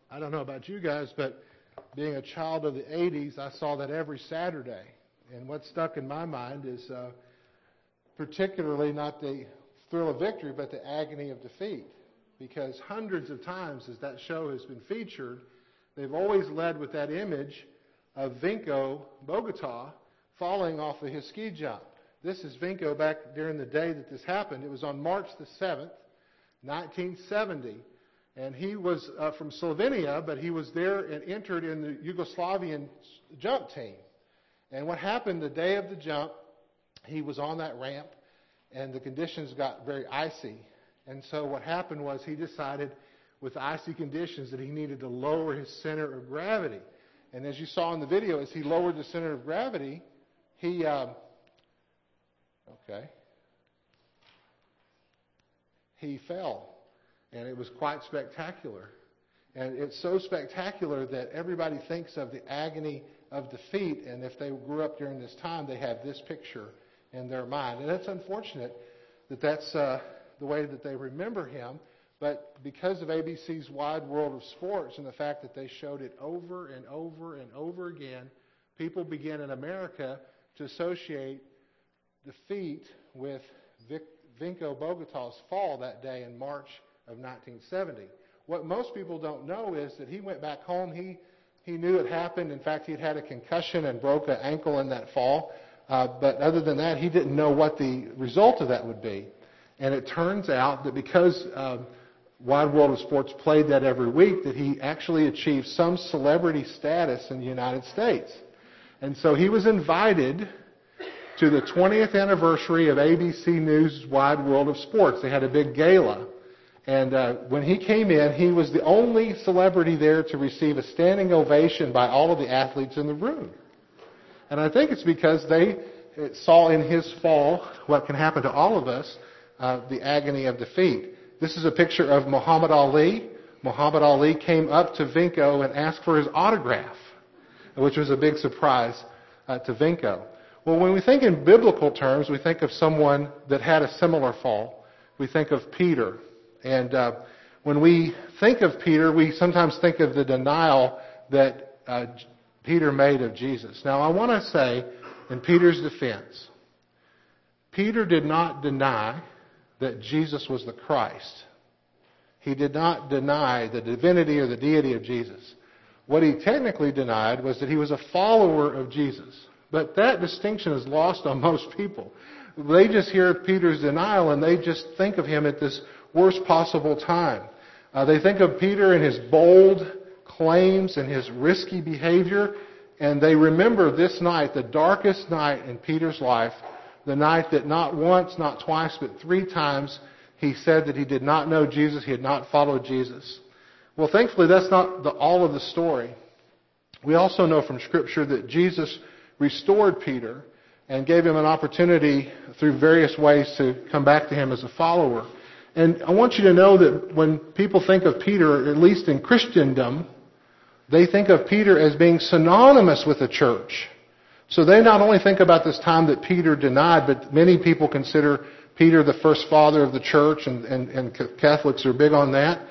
I don't know about you guys, but being a child of the 80s, I saw that every Saturday. And what stuck in my mind is particularly not the thrill of victory, but the agony of defeat. Because hundreds of times as that show has been featured, they've always led with that image of Vinko Bogota falling off of his ski jump. This is Vinko back during the day that this happened. It was on March the 7th, 1970. And he was from Slovenia, but he was there and entered in the Yugoslavian jump team. And what happened the day of the jump, he was on that ramp, and the conditions got very icy. And so what happened was he decided, with icy conditions, that he needed to lower his center of gravity. And as you saw in the video, as he lowered the center of gravity, he fell. And it was quite spectacular. And it's so spectacular that everybody thinks of the agony of defeat. And if they grew up during this time, they have this picture in their mind. And it's unfortunate that that's the way that they remember him. But because of ABC's Wide World of Sports and the fact that they showed it over and over and over again, people began in America to associate defeat with Vinko Bogota's fall that day in March of 1970. What most people don't know is that he went back home. He knew it happened. In fact, he'd had a concussion and broke an ankle in that fall. But other than that, he didn't know what the result of that would be. And it turns out that because Wide World of Sports played that every week, that he actually achieved some celebrity status in the United States. And so he was invited to the 20th anniversary of ABC News' Wide World of Sports. They had a big gala. And when he came in, he was the only celebrity there to receive a standing ovation by all of the athletes in the room. And I think it's because they saw in his fall what can happen to all of us, the agony of defeat. This is a picture of Muhammad Ali. Muhammad Ali came up to Vinko and asked for his autograph, which was a big surprise to Vinko. Well, when we think in biblical terms, we think of someone that had a similar fall. We think of Peter. And when we think of Peter, we sometimes think of the denial that Peter made of Jesus. Now, I want to say, in Peter's defense, Peter did not deny that Jesus was the Christ. He did not deny the divinity or the deity of Jesus. What he technically denied was that he was a follower of Jesus. But that distinction is lost on most people. They just hear Peter's denial and they just think of him at this worst possible time. They think of Peter and his bold claims and his risky behavior, and they remember this night, the darkest night in Peter's life, the night that not once, not twice, but 3 times he said that he did not know Jesus, he had not followed Jesus. Well, thankfully, that's not all of the story. We also know from Scripture that Jesus restored Peter and gave him an opportunity through various ways to come back to him as a follower. And I want you to know that when people think of Peter, at least in Christendom, they think of Peter as being synonymous with the church. So they not only think about this time that Peter denied, but many people consider Peter the first father of the church, and Catholics are big on that.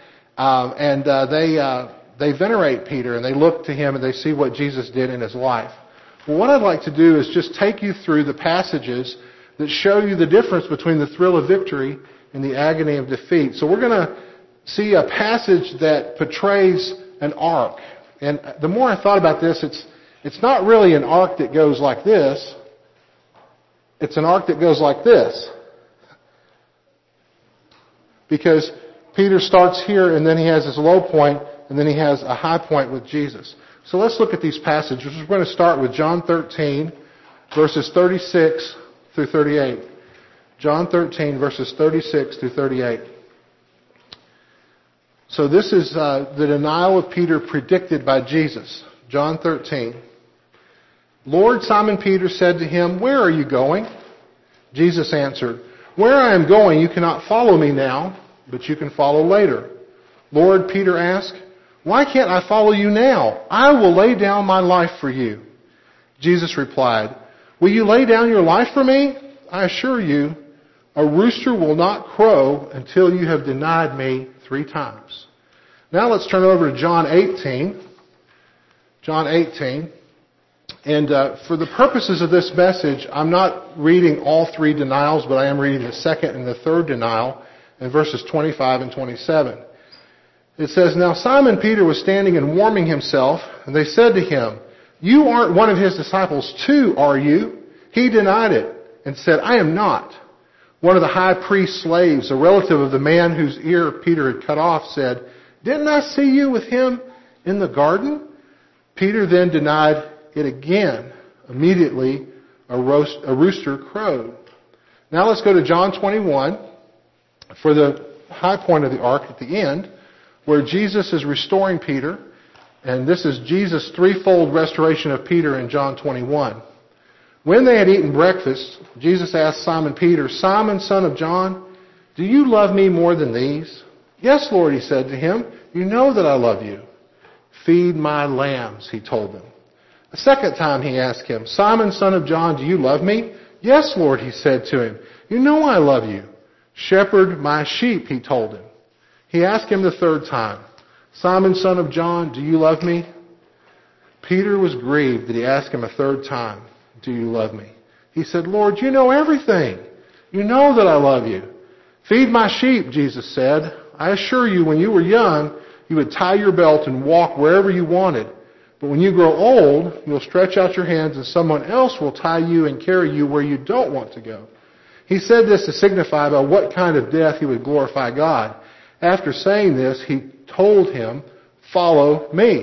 They venerate Peter, and they look to him, and they see what Jesus did in his life. Well, what I'd like to do is just take you through the passages that show you the difference between the thrill of victory and the agony of defeat. So we're going to see a passage that portrays an arc. And the more I thought about this, it's not really an arc that goes like this. It's an arc that goes like this. Because Peter starts here, and then he has his low point, and then he has a high point with Jesus. So let's look at these passages. We're going to start with John 13, verses 36 through 38. John 13, verses 36 through 38. So this is the denial of Peter predicted by Jesus. John 13. Lord, Simon Peter said to him, "Where are you going?" Jesus answered, "Where I am going you cannot follow me now, but you can follow later." Lord, Peter asked, "Why can't I follow you now? I will lay down my life for you." Jesus replied, "Will you lay down your life for me? I assure you, a rooster will not crow until you have denied me 3 times. Now let's turn over to John 18. John 18. And for the purposes of this message, I'm not reading all three denials, but I am reading the second and the third denial in verses 25 and 27. It says, "Now Simon Peter was standing and warming himself, and they said to him, 'You aren't one of his disciples too, are you?' He denied it and said, 'I am not.' One of the high priest's slaves, a relative of the man whose ear Peter had cut off, said, 'Didn't I see you with him in the garden?' Peter then denied it again. Immediately, a rooster crowed." Now let's go to John 21 for the high point of the arc at the end, where Jesus is restoring Peter. And this is Jesus' threefold restoration of Peter in John 21. When they had eaten breakfast, Jesus asked Simon Peter, "Simon, son of John, do you love me more than these?" "Yes, Lord," he said to him. "You know that I love you." "Feed my lambs," he told them. A second time he asked him, "Simon, son of John, do you love me?" "Yes, Lord," he said to him. "You know I love you." "Shepherd my sheep," he told him. He asked him the third time, "Simon, son of John, do you love me?" Peter was grieved that he asked him a third time, "Do you love me?" He said, "Lord, you know everything. You know that I love you." "Feed my sheep," Jesus said. "I assure you, when you were young, you would tie your belt and walk wherever you wanted. But when you grow old, you'll stretch out your hands and someone else will tie you and carry you where you don't want to go." He said this to signify by what kind of death he would glorify God. After saying this, he told him, "Follow me."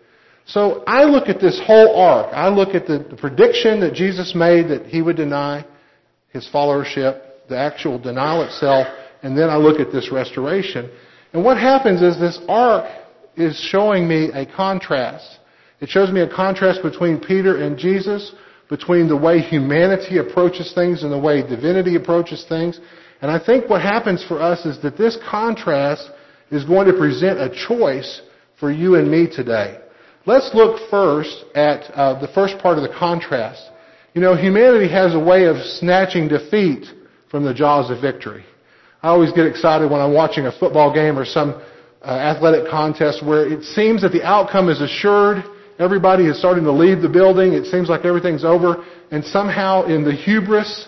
So I look at this whole arc. I look at the prediction that Jesus made that he would deny his followership, the actual denial itself, and then I look at this restoration. And what happens is this arc is showing me a contrast. It shows me a contrast between Peter and Jesus, between the way humanity approaches things and the way divinity approaches things. And I think what happens for us is that this contrast is going to present a choice for you and me today. Let's look first at the first part of the contrast. You know, humanity has a way of snatching defeat from the jaws of victory. I always get excited when I'm watching a football game or some athletic contest where it seems that the outcome is assured. Everybody is starting to leave the building. It seems like everything's over. And somehow in the hubris,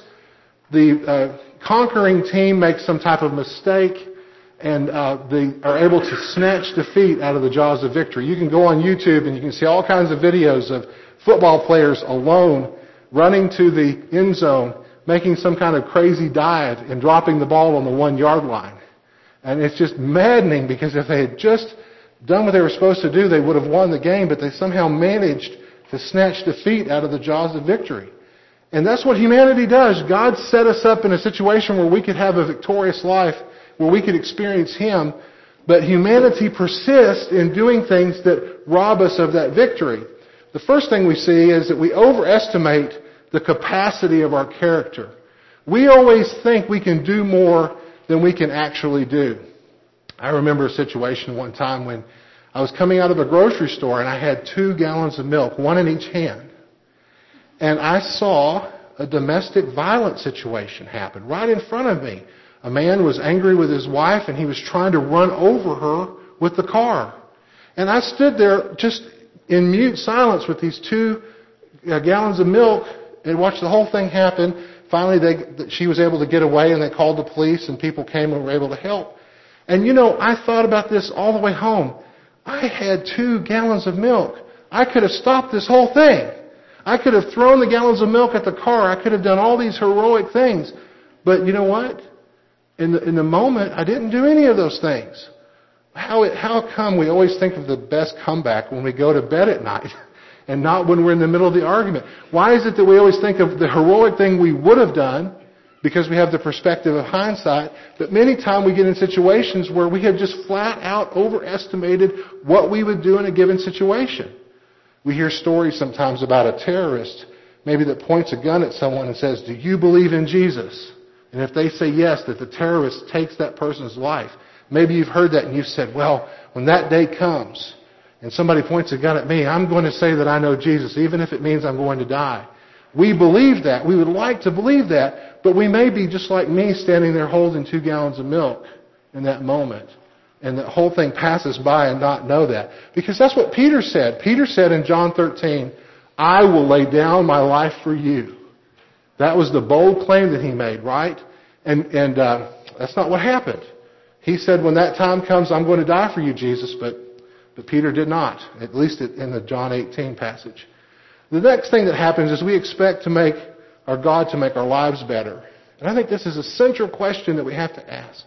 the conquering team makes some type of mistake and they are able to snatch defeat out of the jaws of victory. You can go on YouTube and you can see all kinds of videos of football players alone running to the end zone, making some kind of crazy dive and dropping the ball on the 1-yard line. And it's just maddening because if they had just done what they were supposed to do, they would have won the game, but they somehow managed to snatch defeat out of the jaws of victory. And that's what humanity does. God set us up in a situation where we could have a victorious life, where we could experience Him, but humanity persists in doing things that rob us of that victory. The first thing we see is that we overestimate the capacity of our character. We always think we can do more than we can actually do. I remember a situation one time when I was coming out of a grocery store and I had 2 gallons of milk, one in each hand. And I saw a domestic violence situation happen right in front of me. A man was angry with his wife and he was trying to run over her with the car. And I stood there just in mute silence with these 2 gallons of milk and watched the whole thing happen. Finally, she was able to get away and they called the police and people came and were able to help. And you know, I thought about this all the way home. I had 2 gallons of milk. I could have stopped this whole thing. I could have thrown the gallons of milk at the car. I could have done all these heroic things. But you know what? In the moment, I didn't do any of those things. How come we always think of the best comeback when we go to bed at night and not when we're in the middle of the argument? Why is it that we always think of the heroic thing we would have done because we have the perspective of hindsight, but many times we get in situations where we have just flat out overestimated what we would do in a given situation. We hear stories sometimes about a terrorist, maybe that points a gun at someone and says, "Do you believe in Jesus?" And if they say yes, that the terrorist takes that person's life. Maybe you've heard that and you've said, "Well, when that day comes and somebody points a gun at me, I'm going to say that I know Jesus, even if it means I'm going to die." We believe that. We would like to believe that, but we may be just like me standing there holding 2 gallons of milk in that moment. and the whole thing passes by and not know that. Because that's what Peter said. Peter said in John 13, I will lay down my life for you. That was the bold claim that he made, right? And that's not what happened. He said, when that time comes, I'm going to die for you, Jesus, but Peter did not, at least in the John 18 passage. The next thing that happens is we expect to make our God to make our lives better. And I think this is a central question that we have to ask.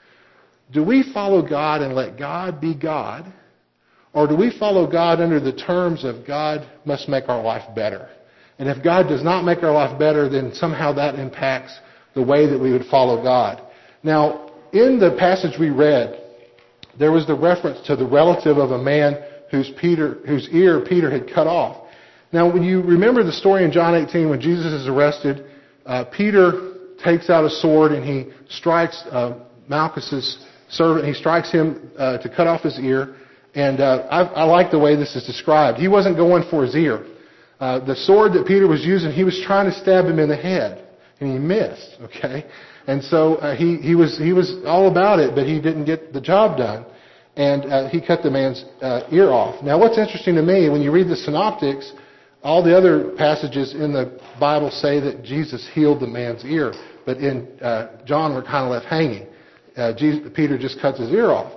Do we follow God and let God be God? Or do we follow God under the terms of God must make our life better? And if God does not make our life better, then somehow that impacts the way that we would follow God. Now, in the passage we read, there was the reference to the relative of a man whose ear Peter had cut off. Now, when you remember the story in John 18 when Jesus is arrested, Peter takes out a sword and he strikes Malchus's servant. He strikes him to cut off his ear. And I like the way this is described. He wasn't going for his ear. The sword that Peter was using, he was trying to stab him in the head, and he missed. Okay, and so he was all about it, but he didn't get the job done, and he cut the man's ear off. Now, what's interesting to me when you read the synoptics, all the other passages in the Bible say that Jesus healed the man's ear, but in John we're kind of left hanging. Peter just cuts his ear off.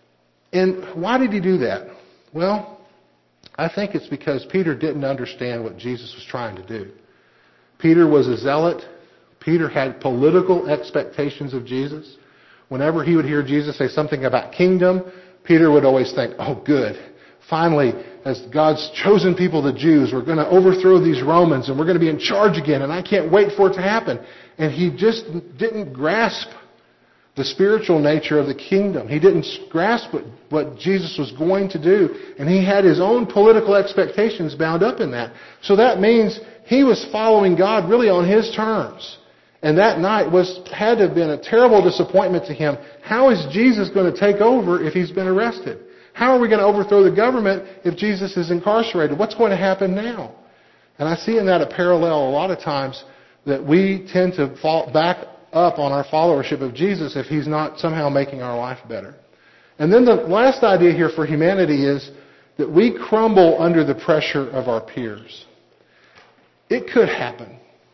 And why did he do that? Well, I think it's because Peter didn't understand what Jesus was trying to do. Peter was a zealot. Peter had political expectations of Jesus. Whenever he would hear Jesus say something about kingdom, Peter would always think, oh, good. Finally, as God's chosen people, the Jews, we're going to overthrow these Romans and we're going to be in charge again, and I can't wait for it to happen. And he just didn't grasp the spiritual nature of the kingdom. He didn't grasp what Jesus was going to do, and he had his own political expectations bound up in that. So that means he was following God really on his terms. And that night had to have been a terrible disappointment to him. How is Jesus going to take over if he's been arrested? How are we going to overthrow the government if Jesus is incarcerated? What's going to happen now? And I see in that a parallel a lot of times that we tend to fall back up on our followership of Jesus if he's not somehow making our life better. And then the last idea here for humanity is that we crumble under the pressure of our peers. It could happen.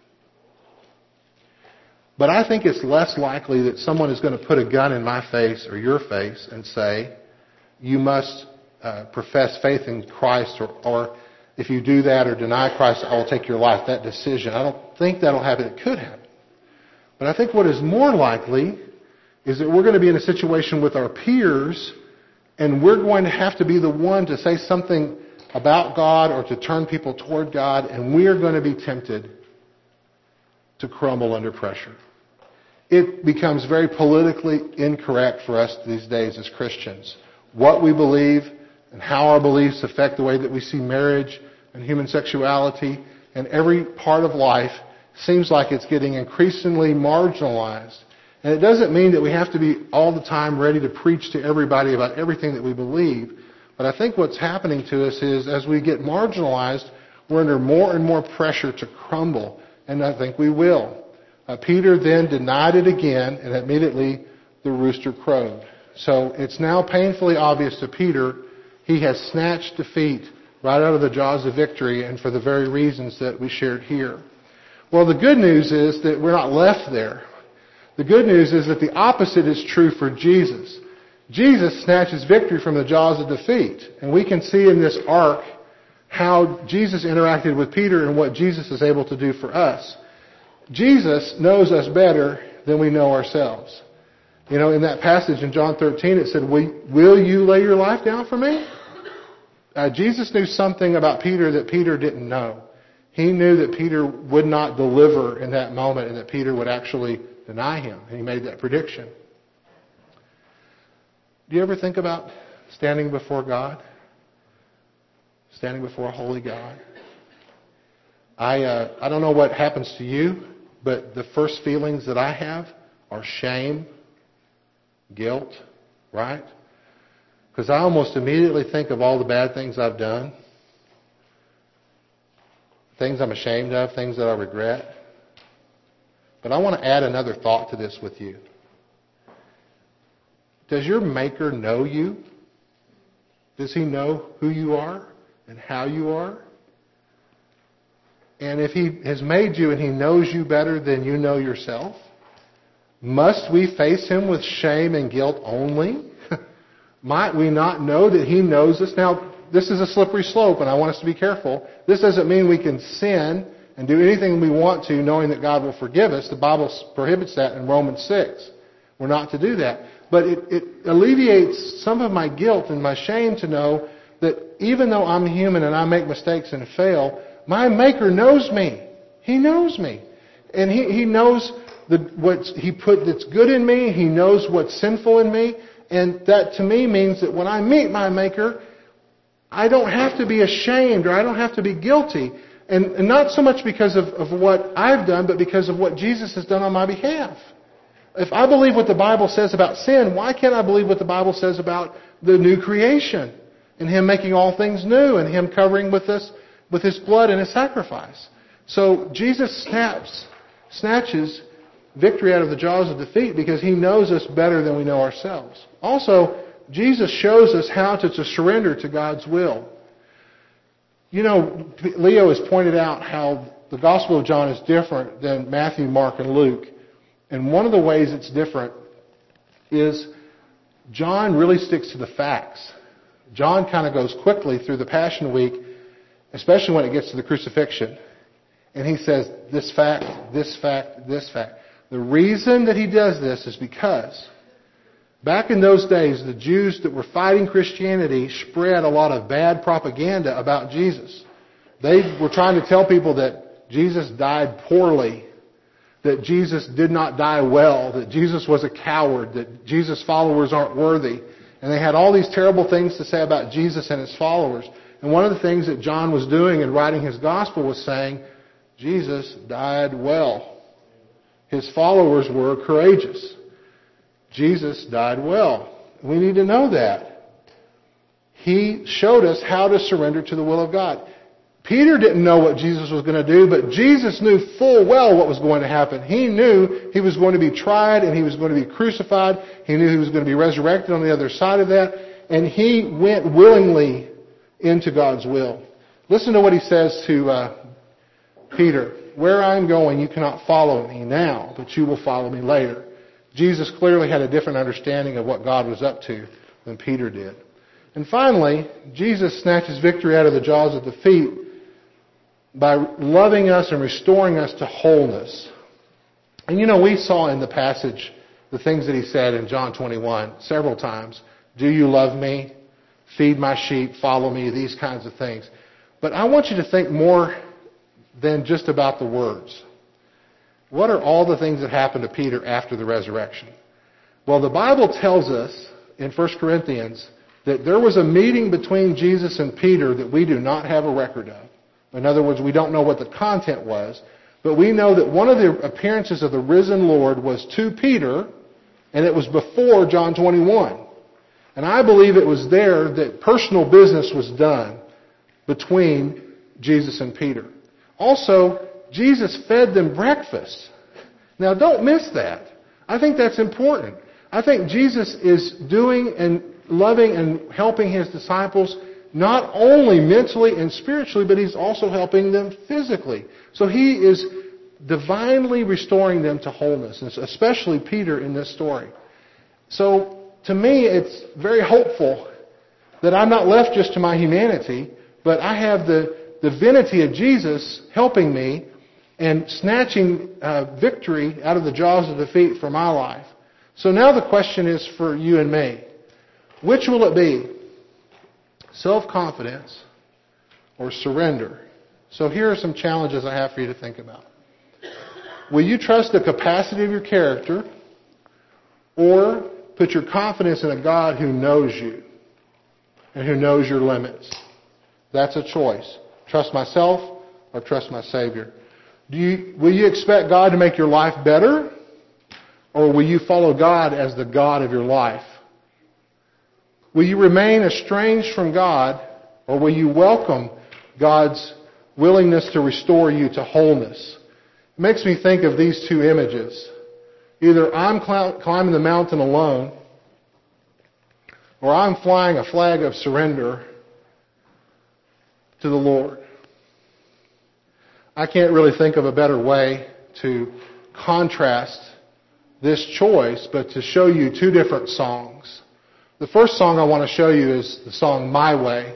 But I think it's less likely that someone is going to put a gun in my face or your face and say, you must profess faith in Christ, or if you do that or deny Christ, I will take your life. That decision. I don't think that'll happen. It could happen. But I think what is more likely is that we're going to be in a situation with our peers, and we're going to have to be the one to say something about God or to turn people toward God, and we are going to be tempted to crumble under pressure. It becomes very politically incorrect for us these days as Christians. What we believe and how our beliefs affect the way that we see marriage and human sexuality and every part of life seems like it's getting increasingly marginalized. And it doesn't mean that we have to be all the time ready to preach to everybody about everything that we believe. But I think what's happening to us is as we get marginalized, we're under more and more pressure to crumble. And I think we will. Peter then denied it again, and immediately the rooster crowed. So it's now painfully obvious to Peter he has snatched defeat right out of the jaws of victory, and for the very reasons that we shared here. Well, the good news is that we're not left there. The good news is that the opposite is true for Jesus. Jesus snatches victory from the jaws of defeat. And we can see in this arc how Jesus interacted with Peter and what Jesus is able to do for us. Jesus knows us better than we know ourselves. You know, in that passage in John 13, it said, will you lay your life down for me? Jesus knew something about Peter that Peter didn't know. He knew that Peter would not deliver in that moment and that Peter would actually deny him. And he made that prediction. Do you ever think about standing before God? Standing before a holy God? I don't know what happens to you, but the first feelings that I have are shame, guilt, right? Because I almost immediately think of all the bad things I've done. Things I'm ashamed of, things that I regret. But I want to add another thought to this with you. Does your Maker know you? Does He know who you are and how you are? And if He has made you and He knows you better than you know yourself, must we face Him with shame and guilt only? Might we not know that He knows us? Now, this is a slippery slope, and I want us to be careful. This doesn't mean we can sin and do anything we want to knowing that God will forgive us. The Bible prohibits that in Romans 6. We're not to do that. But it alleviates some of my guilt and my shame to know that even though I'm human and I make mistakes and fail, my Maker knows me. He knows me. And He knows what He put that's good in me. He knows what's sinful in me. And that to me means that when I meet my Maker, I don't have to be ashamed or I don't have to be guilty. And not so much because of what I've done, but because of what Jesus has done on my behalf. If I believe what the Bible says about sin, why can't I believe what the Bible says about the new creation and Him making all things new and Him covering with us with His blood and His sacrifice? So Jesus snatches victory out of the jaws of defeat because He knows us better than we know ourselves. Also, Jesus shows us how to surrender to God's will. You know, Leo has pointed out how the Gospel of John is different than Matthew, Mark, and Luke. And one of the ways it's different is John really sticks to the facts. John kind of goes quickly through the Passion Week, especially when it gets to the crucifixion. And he says, this fact, this fact, this fact. The reason that he does this is because back in those days, the Jews that were fighting Christianity spread a lot of bad propaganda about Jesus. They were trying to tell people that Jesus died poorly, that Jesus did not die well, that Jesus was a coward, that Jesus' followers aren't worthy. And they had all these terrible things to say about Jesus and His followers. And one of the things that John was doing in writing his gospel was saying, Jesus died well. His followers were courageous. Jesus died well. We need to know that. He showed us how to surrender to the will of God. Peter didn't know what Jesus was going to do, but Jesus knew full well what was going to happen. He knew He was going to be tried and He was going to be crucified. He knew He was going to be resurrected on the other side of that. And he went willingly into God's will. Listen to what He says to Peter. Where I'm going, you cannot follow me now, but you will follow me later. Jesus clearly had a different understanding of what God was up to than Peter did. And finally, Jesus snatches victory out of the jaws of defeat by loving us and restoring us to wholeness. And you know, we saw in the passage the things that He said in John 21 several times. Do you love me? Feed my sheep, follow me, these kinds of things. But I want you to think more than just about the words. What are all the things that happened to Peter after the resurrection? Well, the Bible tells us in 1 Corinthians that there was a meeting between Jesus and Peter that we do not have a record of. In other words, we don't know what the content was, but we know that one of the appearances of the risen Lord was to Peter, and it was before John 21. And I believe it was there that personal business was done between Jesus and Peter. Also, Jesus fed them breakfast. Now, don't miss that. I think that's important. I think Jesus is doing and loving and helping His disciples not only mentally and spiritually, but He's also helping them physically. So He is divinely restoring them to wholeness, especially Peter in this story. So, to me, it's very hopeful that I'm not left just to my humanity, but I have the divinity of Jesus helping me and snatching victory out of the jaws of defeat for my life. So now the question is for you and me. Which will it be? Self-confidence or surrender? So here are some challenges I have for you to think about. Will you trust the capacity of your character or put your confidence in a God who knows you and who knows your limits? That's a choice. Trust myself or trust my Savior. Will you expect God to make your life better? Or will you follow God as the God of your life? Will you remain estranged from God? Or will you welcome God's willingness to restore you to wholeness? It makes me think of these two images. Either I'm climbing the mountain alone, or I'm flying a flag of surrender to the Lord. I can't really think of a better way to contrast this choice, but to show you two different songs. The first song I want to show you is the song My Way.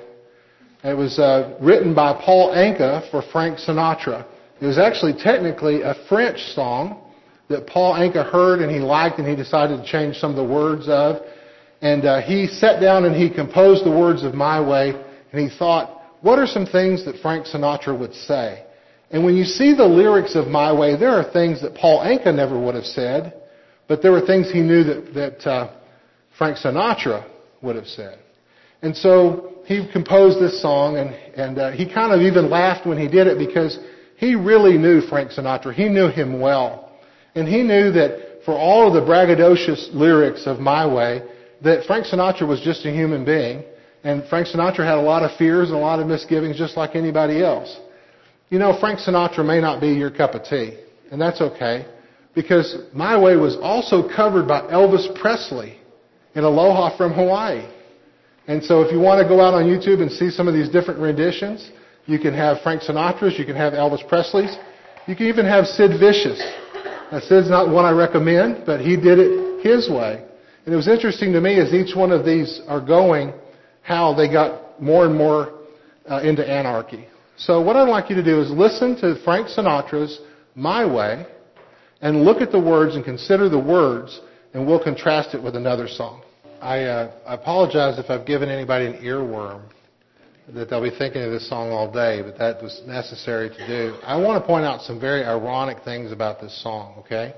It was written by Paul Anka for Frank Sinatra. It was actually technically a French song that Paul Anka heard and he liked, and he decided to change some of the words of. And he sat down and he composed the words of My Way, and he thought, what are some things that Frank Sinatra would say? And when you see the lyrics of My Way, there are things that Paul Anka never would have said, but there were things he knew that Frank Sinatra would have said. And so he composed this song, and he kind of even laughed when he did it because he really knew Frank Sinatra. He knew him well. And he knew that for all of the braggadocious lyrics of My Way, that Frank Sinatra was just a human being. And Frank Sinatra had a lot of fears and a lot of misgivings just like anybody else. You know, Frank Sinatra may not be your cup of tea, and that's okay, because My Way was also covered by Elvis Presley in Aloha from Hawaii. And so if you want to go out on YouTube and see some of these different renditions, you can have Frank Sinatra's, you can have Elvis Presley's, you can even have Sid Vicious. Now, Sid's not one I recommend, but he did it his way. And it was interesting to me as each one of these are going, how they got more and more into anarchy. So what I'd like you to do is listen to Frank Sinatra's My Way and look at the words and consider the words, and we'll contrast it with another song. I apologize if I've given anybody an earworm, that they'll be thinking of this song all day, but that was necessary to do. I want to point out some very ironic things about this song, okay?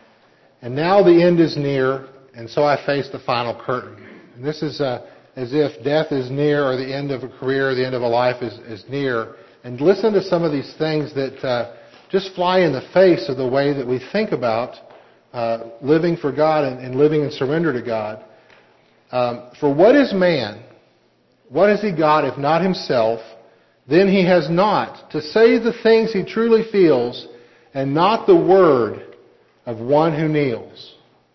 And now the end is near, and so I face the final curtain. And this is as if death is near, or the end of a career, the end of a life is near. And listen to some of these things that just fly in the face of the way that we think about living for God and living in surrender to God. For what is man? What has he got if not himself? Then he has not to say the things he truly feels, and not the word of one who kneels.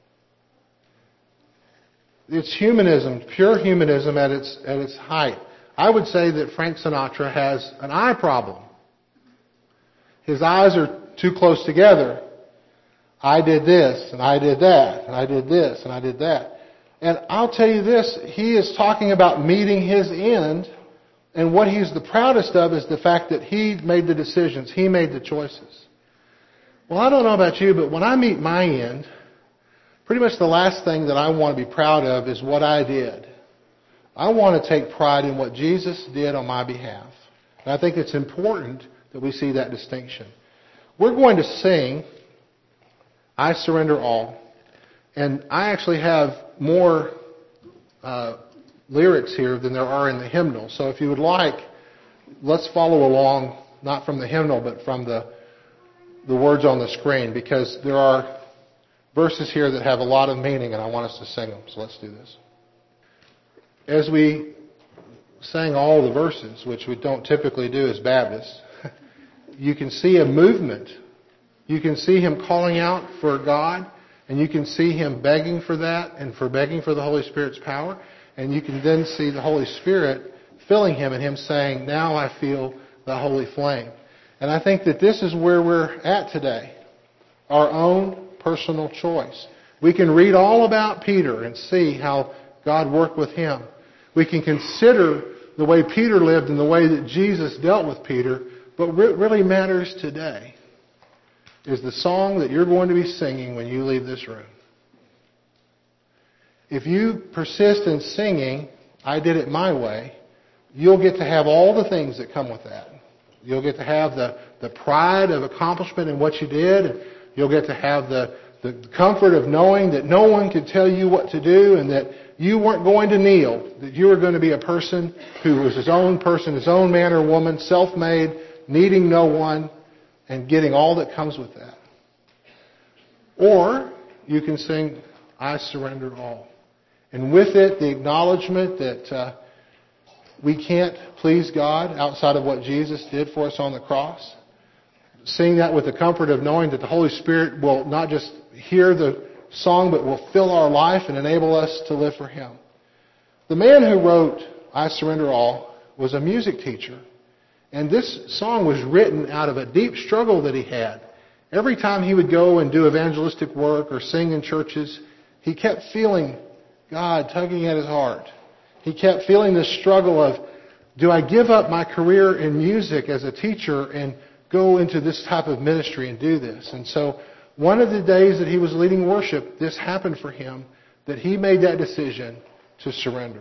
It's humanism, pure humanism at its height. I would say that Frank Sinatra has an eye problem. His eyes are too close together. I did this, and I did that, and I did this, and I did that. And I'll tell you this, he is talking about meeting his end, and what he's the proudest of is the fact that he made the decisions, he made the choices. Well, I don't know about you, but when I meet my end, pretty much the last thing that I want to be proud of is what I did. I want to take pride in what Jesus did on my behalf. And I think it's important that we see that distinction. We're going to sing, I Surrender All. And I actually have more lyrics here than there are in the hymnal. So if you would like, let's follow along, not from the hymnal, but from the words on the screen, because there are verses here that have a lot of meaning, and I want us to sing them. So let's do this. As we sang all the verses, which we don't typically do as Baptists, you can see a movement. You can see him calling out for God, and you can see him begging for that and for begging for the Holy Spirit's power. And you can then see the Holy Spirit filling him and him saying, now I feel the holy flame. And I think that this is where we're at today. Our own personal choice. We can read all about Peter and see how God worked with him. We can consider the way Peter lived and the way that Jesus dealt with Peter. But what really matters today is the song that you're going to be singing when you leave this room. If you persist in singing, I did it my way, you'll get to have all the things that come with that. You'll get to have the pride of accomplishment in what you did. You'll get to have the comfort of knowing that no one could tell you what to do, and that you weren't going to kneel, that you were going to be a person who was his own person, his own man or woman, self-made, needing no one, and getting all that comes with that. Or you can sing, I Surrender All. And with it, the acknowledgement that we can't please God outside of what Jesus did for us on the cross. Sing that with the comfort of knowing that the Holy Spirit will not just hear the song, but will fill our life and enable us to live for Him. The man who wrote I Surrender All was a music teacher. And this song was written out of a deep struggle that he had. Every time he would go and do evangelistic work or sing in churches, he kept feeling God tugging at his heart. He kept feeling this struggle of, do I give up my career in music as a teacher and go into this type of ministry and do this? And so one of the days that he was leading worship, this happened for him, that he made that decision to surrender.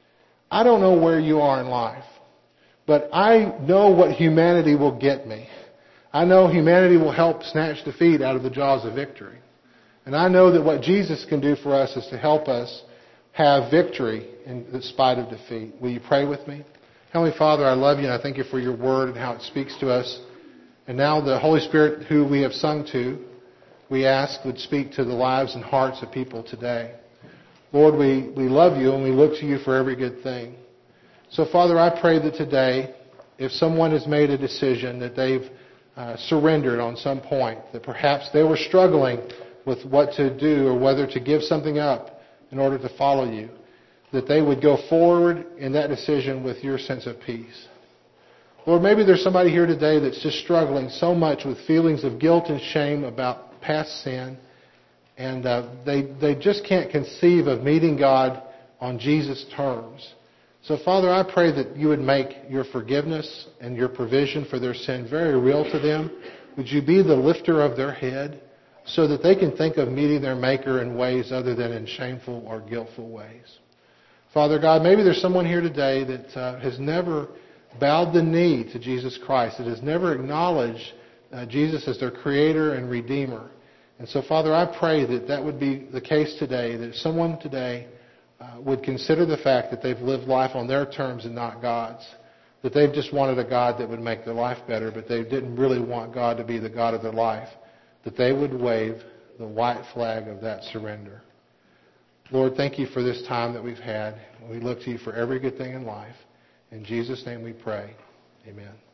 I don't know where you are in life, but I know what humanity will get me. I know humanity will help snatch defeat out of the jaws of victory. And I know that what Jesus can do for us is to help us have victory in spite of defeat. Will you pray with me? Heavenly Father, I love you and I thank you for your word and how it speaks to us. And now the Holy Spirit who we have sung to, we ask would speak to the lives and hearts of people today. Lord, we love you and we look to you for every good thing. So, Father, I pray that today, if someone has made a decision that they've surrendered on some point, that perhaps they were struggling with what to do or whether to give something up in order to follow you, that they would go forward in that decision with your sense of peace. Lord, maybe there's somebody here today that's just struggling so much with feelings of guilt and shame about past sin, and they just can't conceive of meeting God on Jesus' terms. So, Father, I pray that you would make your forgiveness and your provision for their sin very real to them. Would you be the lifter of their head so that they can think of meeting their Maker in ways other than in shameful or guiltful ways? Father God, maybe there's someone here today that has never bowed the knee to Jesus Christ, that has never acknowledged Jesus as their Creator and Redeemer. And so, Father, I pray that that would be the case today, that someone today would consider the fact that they've lived life on their terms and not God's, that they've just wanted a God that would make their life better, but they didn't really want God to be the God of their life, that they would wave the white flag of that surrender. Lord, thank you for this time that we've had. We look to you for every good thing in life. In Jesus' name we pray. Amen.